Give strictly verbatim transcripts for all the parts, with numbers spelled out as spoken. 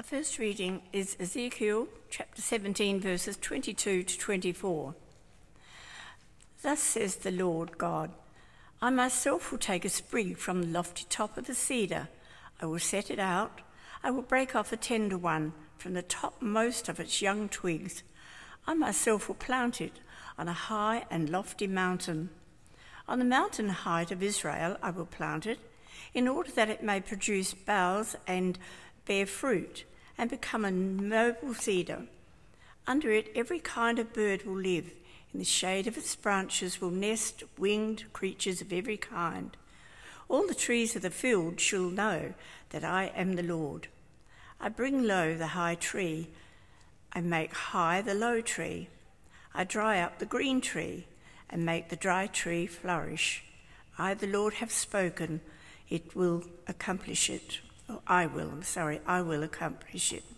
Our first reading is Ezekiel chapter seventeen, verses twenty-two to twenty-four. Thus says the Lord God, I myself will take a sprig from the lofty top of a cedar. I will set it out. I will break off a tender one from the topmost of its young twigs. I myself will plant it on a high and lofty mountain. On the mountain height of Israel I will plant it, in order that it may produce boughs and bear fruit, and become a noble cedar. Under it every kind of bird will live. In the shade of its branches will nest winged creatures of every kind. All the trees of the field shall know that I am the Lord. I bring low the high tree. I make high the low tree. I dry up the green tree and make the dry tree flourish. I, the Lord, have spoken. It will accomplish it. Oh, I will, I'm sorry, I will accomplish it.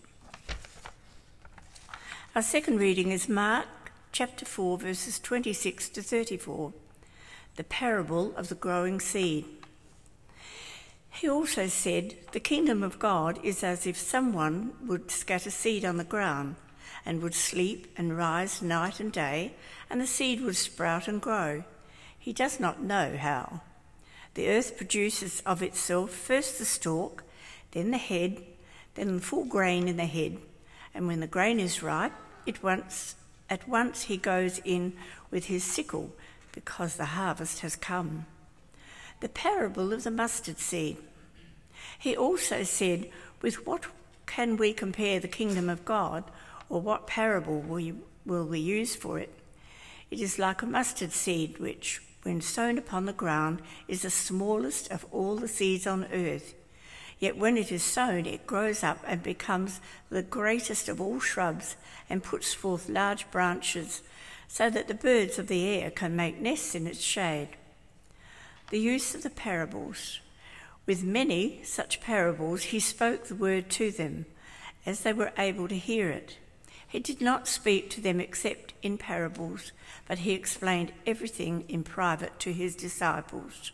Our second reading is Mark chapter four, verses twenty-six to thirty-four, the parable of the growing seed. He also said, the kingdom of God is as if someone would scatter seed on the ground, and would sleep and rise night and day, and the seed would sprout and grow. He does not know how. The earth produces of itself first the stalk, then the head, then the full grain in the head. And when the grain is ripe, it once, at once he goes in with his sickle, because the harvest has come. The parable of the mustard seed. He also said, with what can we compare the kingdom of God, or what parable will, you, will we use for it? It is like a mustard seed, which, when sown upon the ground, is the smallest of all the seeds on earth. Yet when it is sown, it grows up and becomes the greatest of all shrubs, and puts forth large branches, so that the birds of the air can make nests in its shade. The use of the parables. With many such parables he spoke the word to them, as they were able to hear it. He did not speak to them except in parables, but he explained everything in private to his disciples.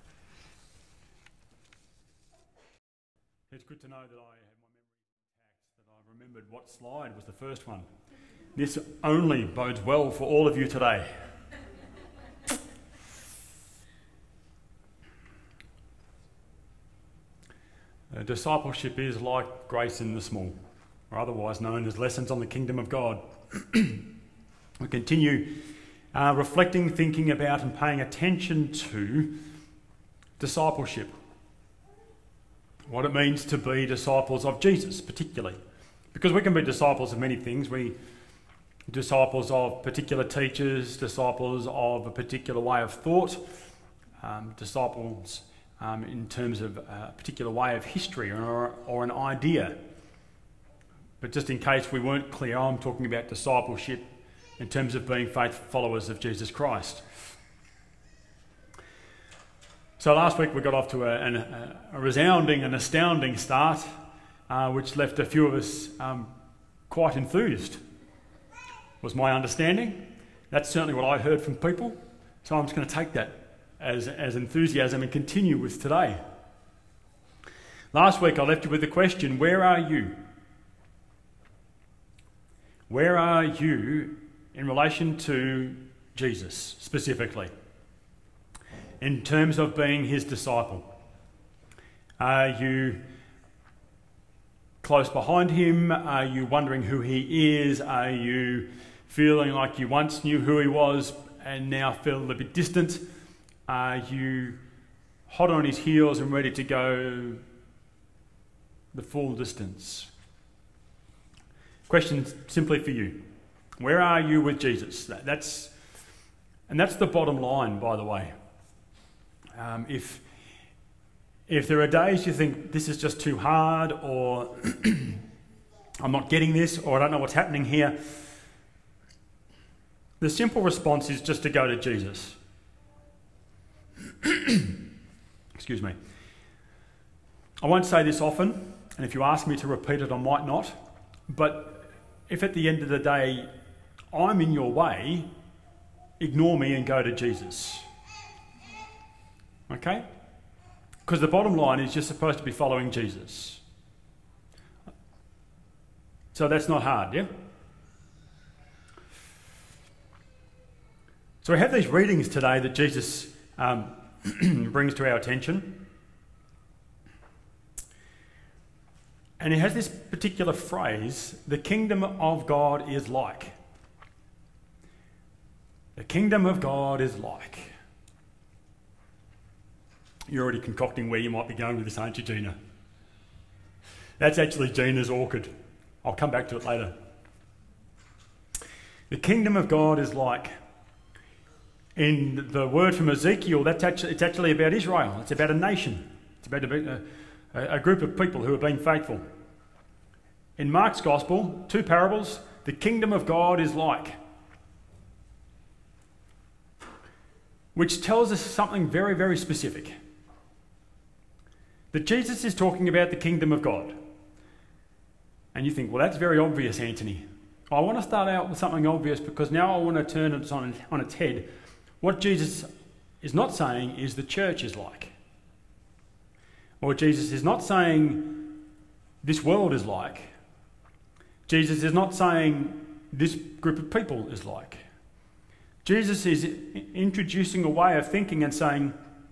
It's good to know that I had my memory intact, that I remembered what slide was the first one. This only bodes well for all of you today. Uh, discipleship is like grace in the small, or otherwise known as lessons on the kingdom of God. We continue uh, reflecting, thinking about and paying attention to discipleship. What it means to be disciples of Jesus, particularly. Because we can be disciples of many things. We disciples of particular teachers, disciples of a particular way of thought, um, disciples um, in terms of a particular way of history or, or an idea. But just in case we weren't clear, I'm talking about discipleship in terms of being faithful followers of Jesus Christ. So last week we got off to a, a, a resounding and astounding start, uh, which left a few of us um, quite enthused, was my understanding. That's certainly what I heard from people. So I'm just going to take that as, as enthusiasm and continue with today. Last week I left you with the question, where are you? Where are you in relation to Jesus specifically? In terms of being his disciple? Are you close behind him? Are you wondering who he is? Are you feeling like you once knew who he was and now feel a bit distant? Are you hot on his heels and ready to go the full distance? Question simply for you. Where are you with Jesus? That's, and that's the bottom line, by the way. Um, if if there are days you think this is just too hard, or I'm not getting this, or I don't know what's happening here, the simple response is just to go to Jesus. Excuse me. I won't say this often, and if you ask me to repeat it, I might not, but if at the end of the day I'm in your way, ignore me and go to Jesus. Okay? Because the bottom line is you're supposed to be following Jesus. So that's not hard, yeah? So we have these readings today that Jesus um, brings to our attention. And he has this particular phrase, the kingdom of God is like. The kingdom of God is like. You're already concocting where you might be going with this, aren't you, Gina? That's actually Gina's orchid. I'll come back to it later. The kingdom of God is like. In the word from Ezekiel, that's actually, it's actually about Israel. It's about a nation. It's about a, a, a group of people who have been faithful. In Mark's Gospel, two parables, the kingdom of God is like, which tells us something very, very specific. That Jesus is talking about the kingdom of God. And you think, well, that's very obvious, Anthony. I want to start out with something obvious because now I want to turn it on, on its head. What Jesus is not saying is the church is like. Or Jesus is not saying this world is like. Jesus is not saying this group of people is like. Jesus is introducing a way of thinking and saying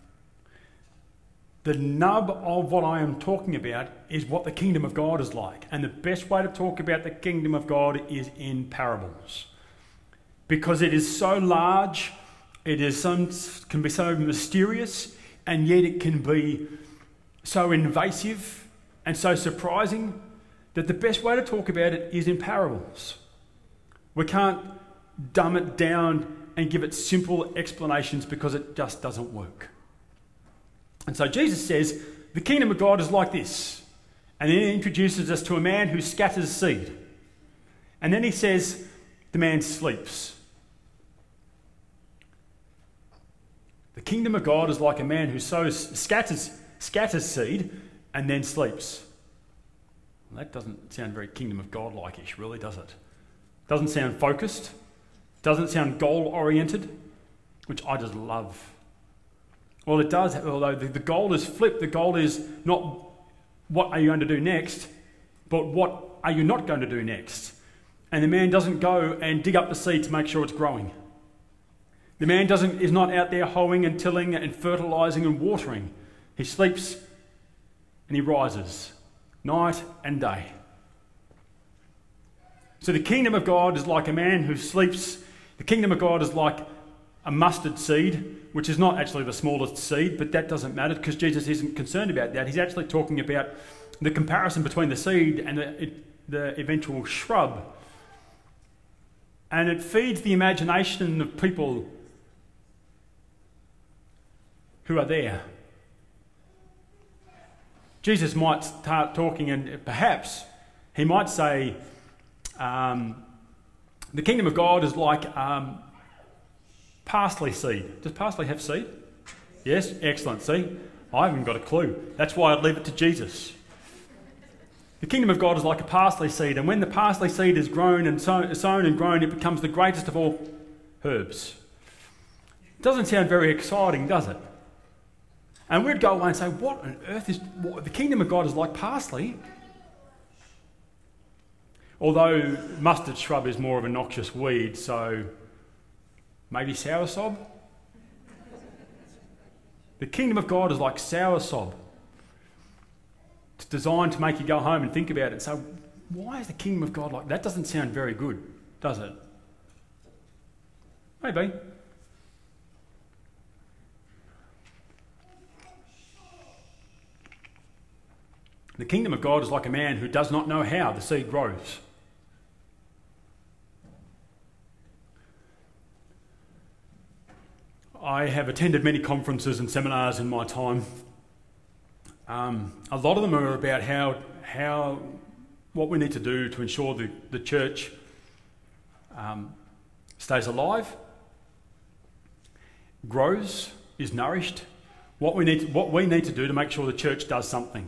the nub of what I am talking about is what the kingdom of God is like. And the best way to talk about the kingdom of God is in parables. Because it is so large, it is some, can be so mysterious, and yet it can be so invasive and so surprising that the best way to talk about it is in parables. We can't dumb it down and give it simple explanations because it just doesn't work. And so Jesus says, the kingdom of God is like this. And then he introduces us to a man who scatters seed. And then he says, the man sleeps. The kingdom of God is like a man who sows, scatters, scatters seed and then sleeps. Well, that doesn't sound very kingdom of God like-ish, really, does it? Doesn't sound focused. Doesn't sound goal-oriented, which I just love. Well, it does, although the, the goal is flipped. The goal is not what are you going to do next, but what are you not going to do next? And the man doesn't go and dig up the seed to make sure it's growing. The man doesn't is not out there hoeing and tilling and fertilising and watering. He sleeps and he rises night and day. So the kingdom of God is like a man who sleeps. The kingdom of God is like a mustard seed, which is not actually the smallest seed, but that doesn't matter because Jesus isn't concerned about that. He's actually talking about the comparison between the seed and the, it, the eventual shrub. And it feeds the imagination of people who are there. Jesus might start talking and perhaps he might say, um, the kingdom of God is like um, parsley seed. Does parsley have seed? Yes? Excellent. See? I haven't got a clue. That's why I'd leave it to Jesus. The kingdom of God is like a parsley seed, and when the parsley seed is grown and sown, sown and grown, it becomes the greatest of all herbs. Doesn't sound very exciting, does it? And we'd go away and say, what on earth is... What, the kingdom of God is like parsley. Although mustard shrub is more of a noxious weed, so maybe soursop? The kingdom of God is like soursop. It's designed to make you go home and think about it and say, why is the kingdom of God like... That doesn't sound very good, does it? Maybe. The kingdom of God is like a man who does not know how the seed grows. I have attended many conferences and seminars in my time. Um, a lot of them are about how, how, what we need to do to ensure the, the church um, stays alive, grows, is nourished. What we need to, what we need to do to make sure the church does something.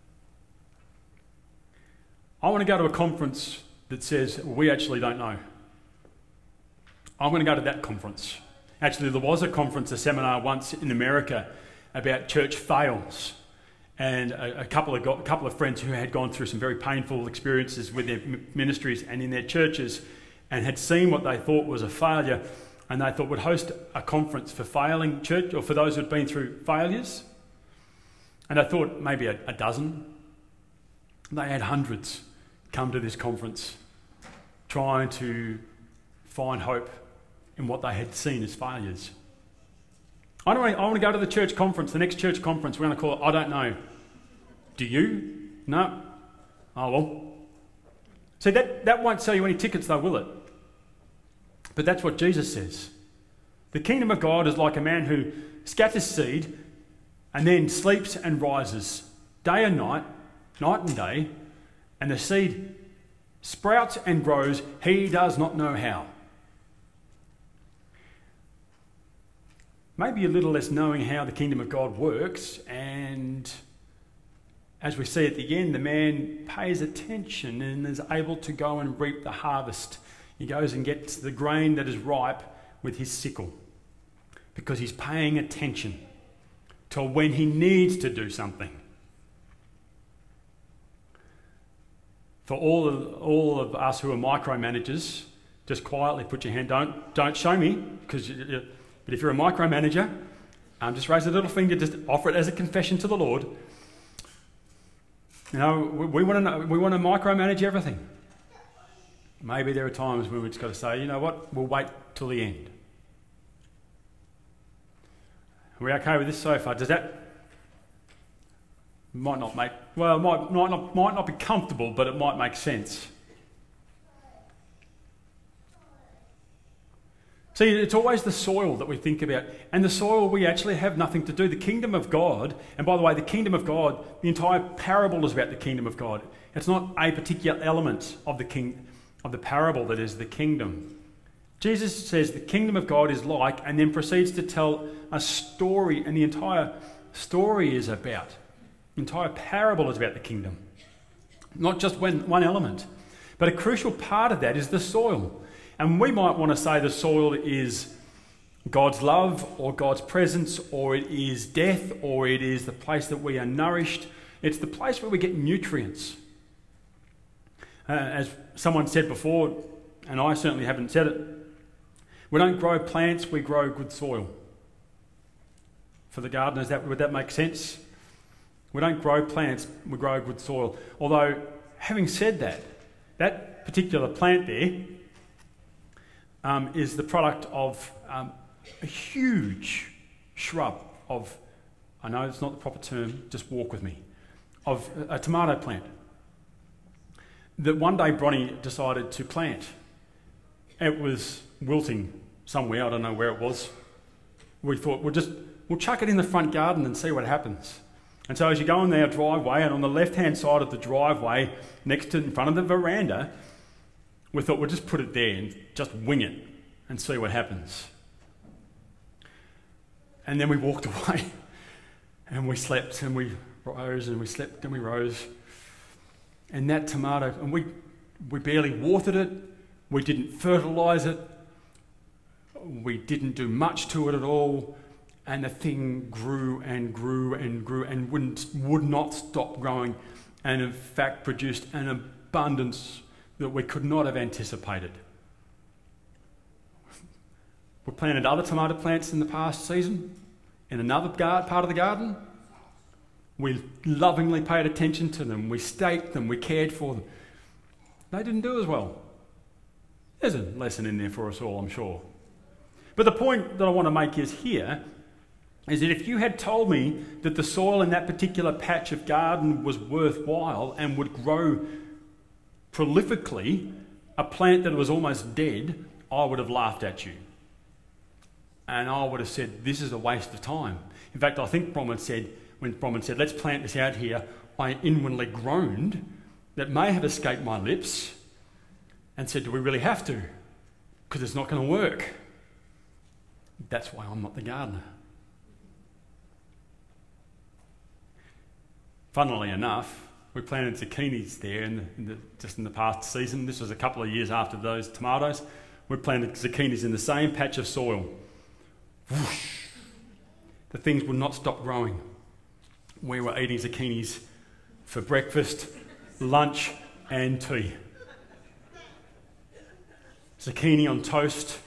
I want to go to a conference that says, we actually don't know. I'm going to go to that conference. Actually, there was a conference, a seminar once in America about church fails. and a, a couple of got, a couple of friends who had gone through some very painful experiences with their ministries and in their churches, and had seen what they thought was a failure, and they thought would host a conference for failing church, or for those who had been through failures. And I thought maybe a, a dozen. They had hundreds come to this conference, trying to find hope in what they had seen as failures. I don't want to, I want to go to the church conference, the next church conference. We're going to call it I Don't Know. Do you? No? Oh, well. See, that, that won't sell you any tickets though, will it? But that's what Jesus says. The kingdom of God is like a man who scatters seed and then sleeps and rises day and night, night and day, and the seed sprouts and grows, he does not know how. Maybe a little less knowing how the kingdom of God works, and as we see at the end, the man pays attention and is able to go and reap the harvest. He goes and gets the grain that is ripe with his sickle because he's paying attention to when he needs to do something. For all of, all of us who are micromanagers, just quietly put your hand, don't, don't show me, because but if you're a micromanager, um, just raise a little finger, just offer it as a confession to the Lord. You know, we, we want to know, we want to micromanage everything. Maybe there are times when we've just got to say, you know what, we'll wait till the end. Are we okay with this so far? Does that might not make well, it might might not might not be comfortable, but it might make sense. See, it's always the soil that we think about, and the soil we actually have nothing to do. The kingdom of God, and by the way, the kingdom of God, the entire parable is about the kingdom of God. It's not a particular element of the king of the parable that is the kingdom. Jesus says the kingdom of God is like, and then proceeds to tell a story, and the entire story is about, the entire parable is about the kingdom. Not just one, one element, but a crucial part of that is the soil. And we might want to say the soil is God's love or God's presence, or it is death, or it is the place that we are nourished. It's the place where we get nutrients. Uh, as someone said before, and I certainly haven't said it, we don't grow plants, we grow good soil. For the gardeners, that, would that make sense? We don't grow plants, we grow good soil. Although, having said that, that particular plant there um, is the product of um, a huge shrub of, I know it's not the proper term, just walk with me, of a, a tomato plant that one day Bronnie decided to plant. It was wilting somewhere, I don't know where it was. We thought, we'll just, we'll chuck it in the front garden and see what happens. And so as you go in our driveway, and on the left-hand side of the driveway, next to, in front of the veranda, we thought we'll just put it there and just wing it and see what happens. And then we walked away, and we slept, and we rose, and we slept, and we rose. And that tomato, and we, we barely watered it, we didn't fertilise it, we didn't do much to it at all, and the thing grew and grew and grew and wouldn't, would not stop growing, and in fact produced an abundance that we could not have anticipated. We planted other tomato plants in the past season in another part of the garden. We lovingly paid attention to them, we staked them, we cared for them. They didn't do as well. There's a lesson in there for us all, I'm sure. But the point that I want to make is here is that if you had told me that the soil in that particular patch of garden was worthwhile and would grow prolifically a plant that was almost dead, I would have laughed at you. And I would have said, this is a waste of time. In fact, I think Bromwell said, when Bromwell said, let's plant this out here, I inwardly groaned that may have escaped my lips and said, do we really have to? Because it's not going to work. That's why I'm not the gardener. Funnily enough, we planted zucchinis there in the, in the, just in the past season. This was a couple of years after those tomatoes. We planted zucchinis in the same patch of soil. Whoosh. The things would not stop growing. we were eating zucchinis for breakfast, lunch and tea. Zucchini on toast.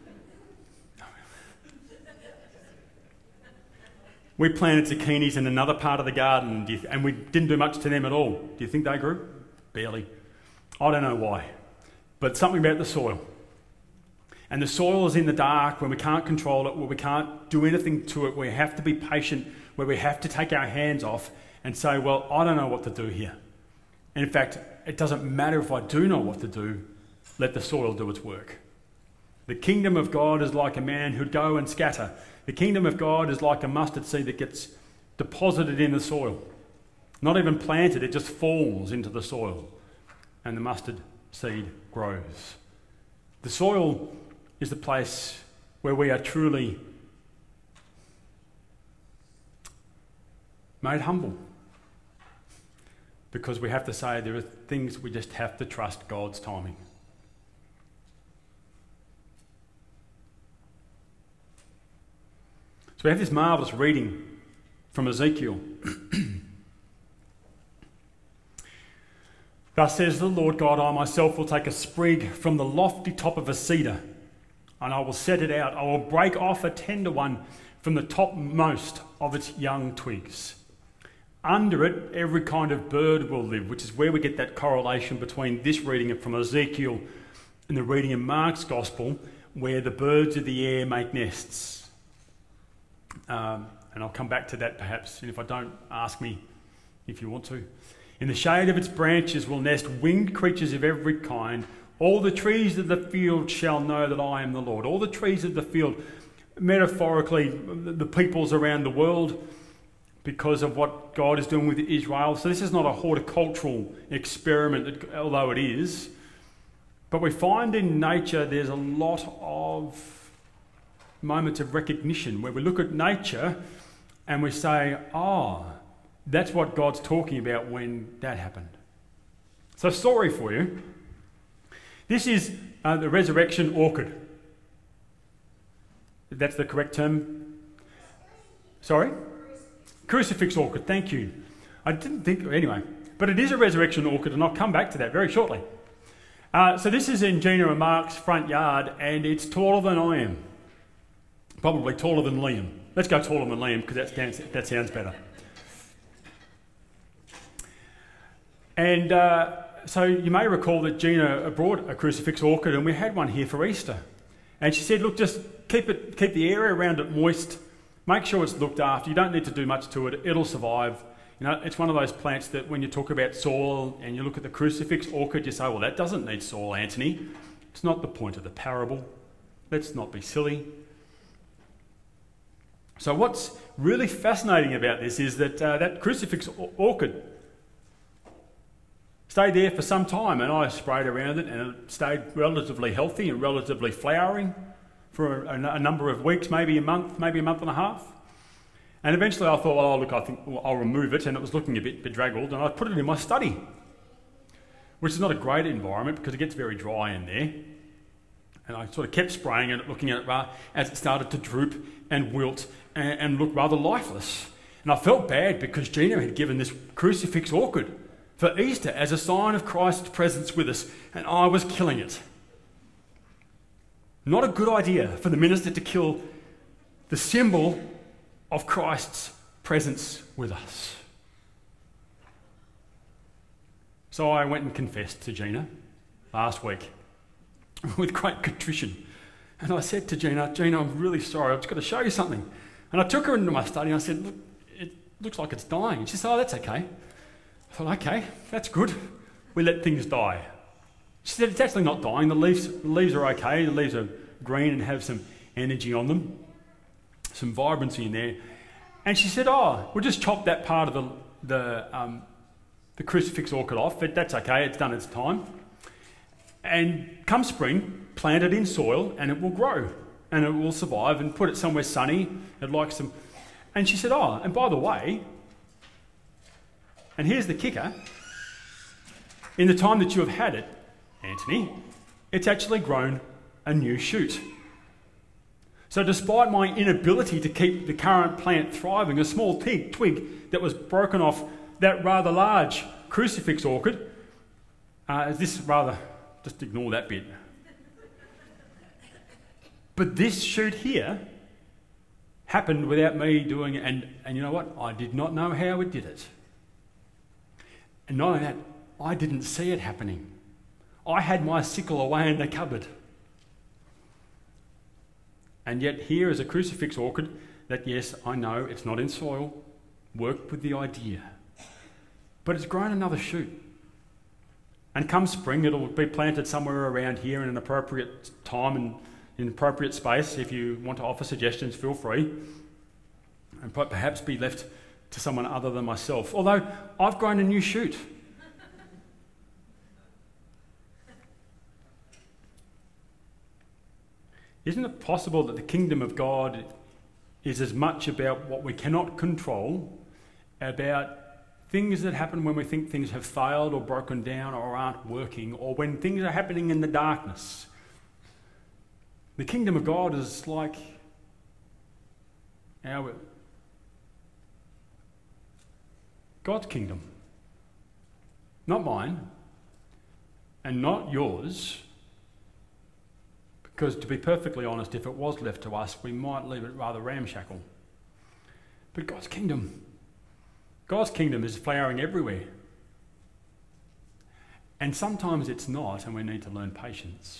We planted zucchinis in another part of the garden do you th- and we didn't do much to them at all. Do you think they grew? Barely. I don't know why. But something about the soil. And the soil is in the dark when we can't control it, where we can't do anything to it, where we have to be patient, where we have to take our hands off and say, well, I don't know what to do here. And in fact, it doesn't matter if I do know what to do, let the soil do its work. The kingdom of God is like a man who'd go and scatter. The kingdom of God is like a mustard seed that gets deposited in the soil. Not even planted, it just falls into the soil. And the mustard seed grows. The soil is the place where we are truly made humble. Because we have to say there are things we just have to trust God's timing. So we have this marvellous reading from Ezekiel. Thus says the Lord God, I myself will take a sprig from the lofty top of a cedar, and I will set it out. I will break off a tender one from the topmost of its young twigs. Under it, every kind of bird will live, which is where we get that correlation between this reading from Ezekiel and the reading in Mark's Gospel, where the birds of the air make nests. Um, and I'll come back to that perhaps, and if I don't, ask me if you want to. In the shade of its branches will nest winged creatures of every kind. All the trees of the field shall know that I am the Lord. All the trees of the field, metaphorically, the peoples around the world, because of what God is doing with Israel. So this is not a horticultural experiment, although it is. But we find in nature there's a lot of moments of recognition where we look at nature and we say, oh, that's what God's talking about when that happened. So story for you. This is uh, the resurrection orchid. That's the correct term. Sorry? Crucifix orchid, thank you. I didn't think, anyway, but it is a resurrection orchid, and I'll come back to that very shortly. Uh, so this is in Gina and Mark's front yard, and it's taller than I am. Probably taller than Liam. Let's go taller than Liam, because that sounds, that sounds better. And uh, so you may recall that Gina brought a crucifix orchid, and we had one here for Easter. And she said, look, just keep it, keep the area around it moist. Make sure it's looked after. You don't need to do much to it. It'll survive. You know, it's one of those plants that when you talk about soil and you look at the crucifix orchid, you say, well, that doesn't need soil, Anthony. It's not the point of the parable. Let's not be silly. So what's really fascinating about this is that uh, that crucifix orchid stayed there for some time, and I sprayed around it, and it stayed relatively healthy and relatively flowering for a, a number of weeks, maybe a month, maybe a month and a half. And eventually I thought, well, oh, look, I think well, I'll remove it, and it was looking a bit bedraggled, and I put it in my study, which is not a great environment because it gets very dry in there. And I sort of kept spraying it, looking at it as it started to droop and wilt and, and look rather lifeless. And I felt bad because Gina had given this crucifix orchid for Easter as a sign of Christ's presence with us, and I was killing it. Not a good idea for the minister to kill the symbol of Christ's presence with us. So I went and confessed to Gina last week with great contrition. And I said to Gina, Gina, I'm really sorry, I've just got to show you something. And I took her into my study and I said, look, it looks like it's dying. And she said, oh, that's okay. I thought, okay, that's good. We let things die. She said, it's actually not dying. The leaves, the leaves are okay. The leaves are green and have some energy on them, some vibrancy in there. And she said, oh, we'll just chop that part of the, the, um, the crucifix orchid off. But that's okay. It's done its time. And come spring, plant it in soil and it will grow and it will survive, and put it somewhere sunny. It likes some. And she said, oh, and by the way, and here's the kicker, in the time that you have had it, Anthony, it's actually grown a new shoot. So despite my inability to keep the current plant thriving, a small twig, twig that was broken off that rather large crucifix orchid, uh, this rather, just ignore that bit. But this shoot here happened without me doing it, and, and you know what? I did not know how it did it. And not only that, I didn't see it happening. I had my sickle away in the cupboard. And yet here is a crucifix orchid that, yes, I know it's not in soil, worked with the idea. But it's grown another shoot. And come spring, it'll be planted somewhere around here in an appropriate time and in appropriate space. If you want to offer suggestions, feel free. And perhaps be left to someone other than myself. Although I've grown a new shoot. Isn't it possible that the kingdom of God is as much about what we cannot control, about things that happen when we think things have failed or broken down or aren't working, or when things are happening in the darkness? The kingdom of God is like our God's kingdom. Not mine and not yours. Because to be perfectly honest, if it was left to us, we might leave it rather ramshackle. But God's kingdom, God's kingdom is flowering everywhere. And sometimes it's not, and we need to learn patience.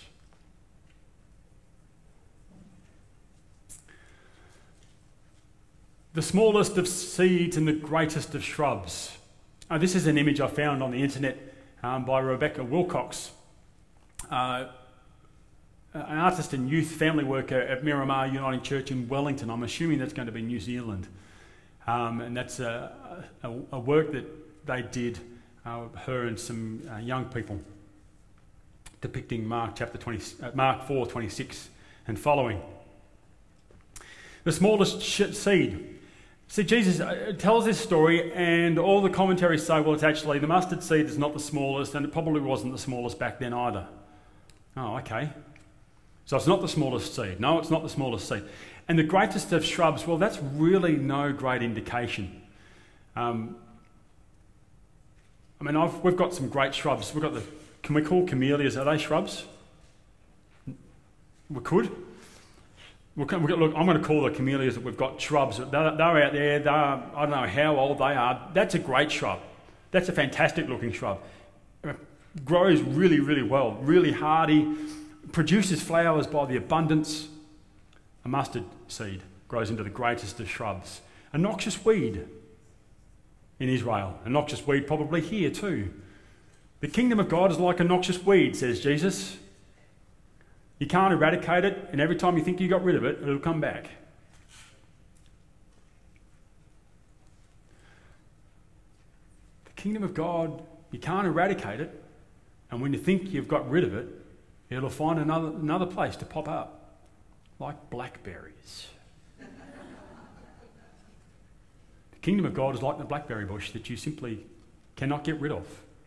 The smallest of seeds and the greatest of shrubs. Uh, this is an image I found on the internet um, by Rebecca Wilcox. Uh, an artist and youth family worker at Miramar Uniting Church in Wellington. I'm assuming that's going to be New Zealand. Um, and that's a, a, a work that they did, uh, her and some uh, young people, depicting Mark chapter twenty, uh, Mark four twenty-six and following. The smallest sh- seed. See, Jesus tells this story, and all the commentaries say, well, it's actually the mustard seed is not the smallest, and it probably wasn't the smallest back then either. Oh, okay. So it's not the smallest seed. No, it's not the smallest seed. And the greatest of shrubs, well, that's really no great indication. Um, I mean, I've, we've got some great shrubs. We've got the, can we call camellias, are they shrubs? We could. We'll, we've got, look, I'm going to call the camellias that we've got shrubs. They're, they're out there. They're, I don't know how old they are. That's a great shrub. That's a fantastic looking shrub. It grows really, really well. Really hardy. Produces flowers by the abundance. A mustard seed grows into the greatest of shrubs. A noxious weed in Israel. A noxious weed probably here too. The kingdom of God is like a noxious weed, says Jesus. You can't eradicate it, and every time you think you got rid of it, it'll come back. The kingdom of God, you can't eradicate it, and when you think you've got rid of it, it'll find another, another place to pop up, like blackberries. The kingdom of God is like the blackberry bush that you simply cannot get rid of.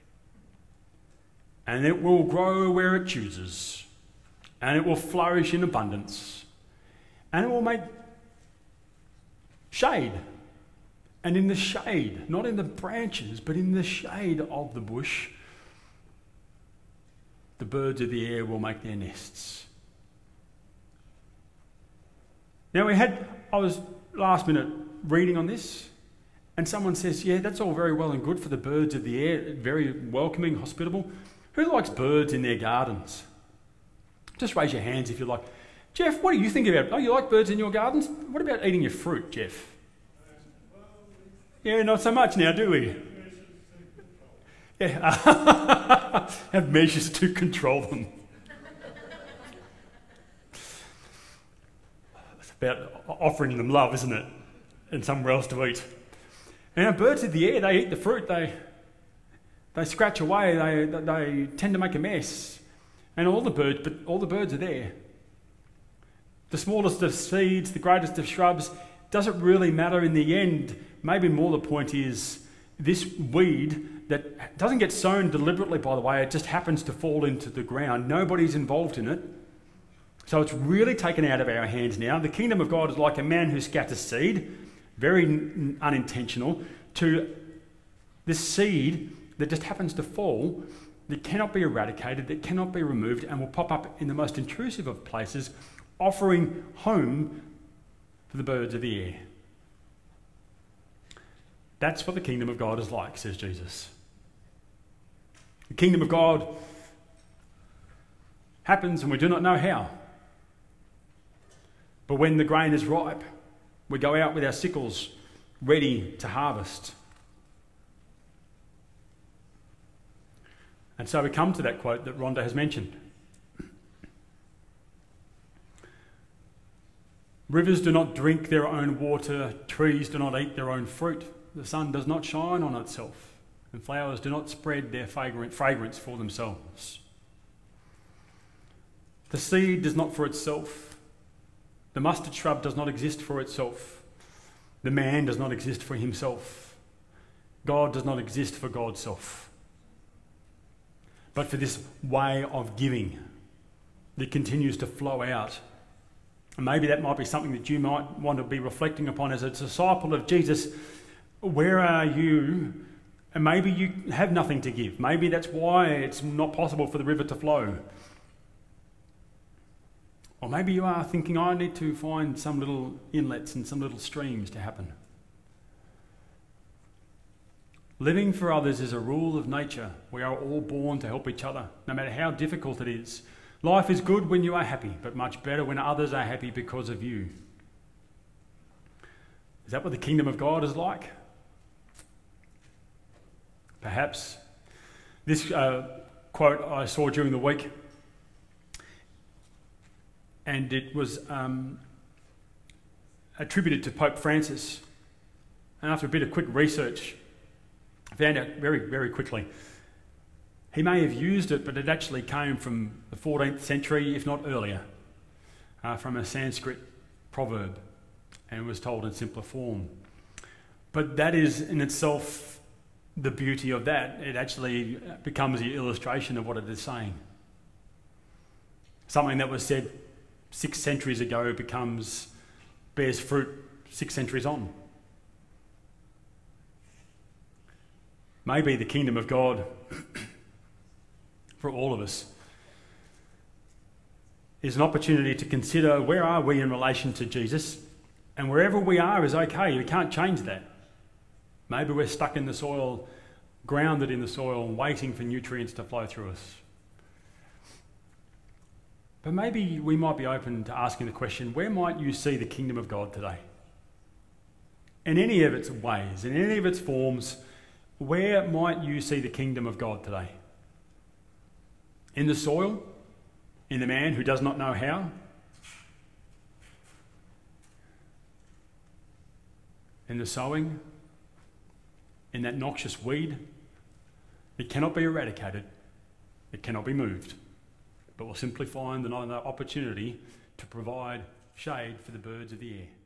And it will grow where it chooses. And it will flourish in abundance. And it will make shade. And in the shade, not in the branches, but in the shade of the bush, the birds of the air will make their nests. Now we had, I was last minute reading on this, and someone says, yeah, that's all very well and good for the birds of the air, very welcoming, hospitable. Who likes birds in their gardens? Just raise your hands if you like. Jeff, what do you think about it? Oh, you like birds in your gardens? What about eating your fruit, Jeff? Yeah, not so much now, do we? Yeah, have measures to control them. It's about offering them love, isn't it? And somewhere else to eat. And our birds of the air, they eat the fruit. They they scratch away. They they tend to make a mess. And all the birds, but all the birds are there. The smallest of seeds, the greatest of shrubs, doesn't really matter in the end. Maybe more the point is this weed that doesn't get sown deliberately, by the way, it just happens to fall into the ground. Nobody's involved in it. So it's really taken out of our hands now. The kingdom of God is like a man who scatters seed, very n- unintentional, to this seed that just happens to fall, that cannot be eradicated, that cannot be removed, and will pop up in the most intrusive of places, offering home for the birds of the air. That's what the kingdom of God is like, says Jesus. The kingdom of God happens and we do not know how. But when the grain is ripe, we go out with our sickles ready to harvest. And so we come to that quote that Rhonda has mentioned. Rivers do not drink their own water, trees do not eat their own fruit, the sun does not shine on itself, and flowers do not spread their fragrance for themselves. The seed does not for itself. The mustard shrub does not exist for itself. The man does not exist for himself. God does not exist for God's self. But for this way of giving that continues to flow out. And maybe that might be something that you might want to be reflecting upon as a disciple of Jesus. Where are you? And maybe you have nothing to give. Maybe that's why it's not possible for the river to flow. Or maybe you are thinking, I need to find some little inlets and some little streams to happen. Living for others is a rule of nature. We are all born to help each other, no matter how difficult it is. Life is good when you are happy, but much better when others are happy because of you. Is that what the kingdom of God is like? Perhaps. This uh, quote I saw during the week, and it was um, attributed to Pope Francis. And after a bit of quick research, I found out very, very quickly, he may have used it, but it actually came from the fourteenth century, if not earlier, uh, from a Sanskrit proverb, and was told in simpler form. But that is in itself the beauty of that. It actually becomes the illustration of what it is saying. Something that was said six centuries ago becomes, bears fruit six centuries on. Maybe the kingdom of God for all of us is an opportunity to consider, where are we in relation to Jesus? And wherever we are is okay. We can't change that. Maybe we're stuck in the soil, grounded in the soil, waiting for nutrients to flow through us. But maybe we might be open to asking the question, where might you see the kingdom of God today? In any of its ways, in any of its forms, where might you see the kingdom of God today? In the soil? In the man who does not know how? In the sowing? In that noxious weed? It cannot be eradicated. It cannot be moved. But will simply find another opportunity to provide shade for the birds of the air.